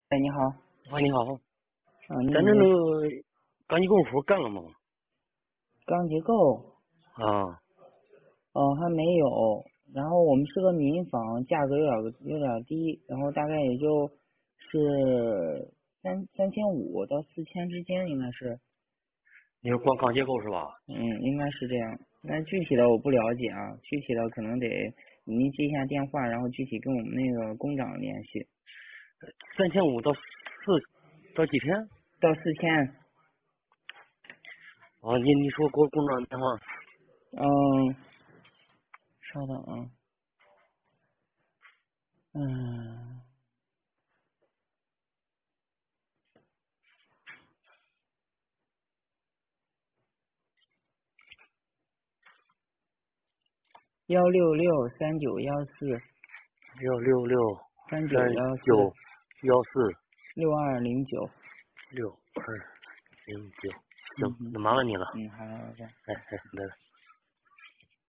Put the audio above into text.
哎，你好。 啊，你好，咱这你钢结构活干了吗？ 钢结构？ 啊， 还没有。然后我们是个民房，价格有点低，然后大概也就是3500到4000之间，应该是。 你是光钢结构是吧？ 应该是这样。那具体的我不了解啊，具体的可能得您接一下电话，然后具体跟我们那个工长联系。 3500到几天？ 到4000。 啊，你说给我工长电话。 嗯，稍等啊。嗯。1663914。 166 3914。 3914 6209。 6209。行， 嗯哼。 那麻烦你了。 好，拜拜。 哎，拜拜。